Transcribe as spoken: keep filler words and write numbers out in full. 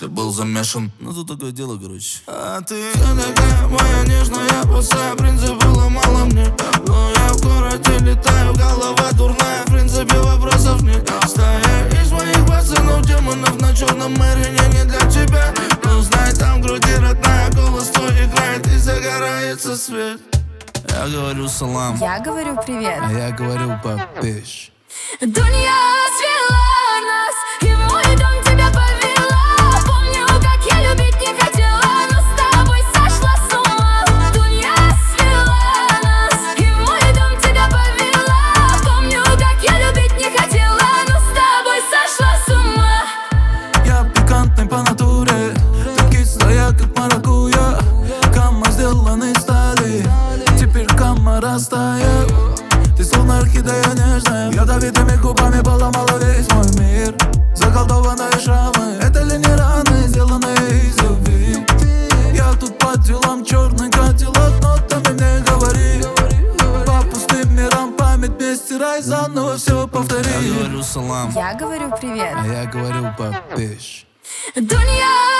если был замешан. Ну тут такое дело, короче. А ты вся такая моя нежная, пустая, в принципе, ломала мне. Но я в городе летаю, голова дурная, в принципе, вопросов нет. Стая из моих пацанов, демонов на черном Мэрине не для тебя. Ну знай, там в груди родная, голос твой играет и загорается свет. Я говорю салам, я говорю привет, а я говорю папиш. Дунья свела нас, и в мой дом тебя повела. Помню, как я любить не хотела, но с тобой сошла с ума. Дунья свела нас, и в мой дом тебя повела. Помню, как я любить не хотела, но с тобой сошла с ума. Я пикантный по натуре, ты кислая, как маракуйя. Камма сделаны стали, теперь камма растает. Ты словно орхидея нежная, ядовитыми губами поломала весь мой мир. Заколдованные шрамы, это ли не раны, сделанные из любви? Я тут по делам, черный кадиллак, нотами мне говори. По пустым мирам память не стирай, заново все повтори. Я говорю салам, я говорю привет, а я говорю папиш. Дунья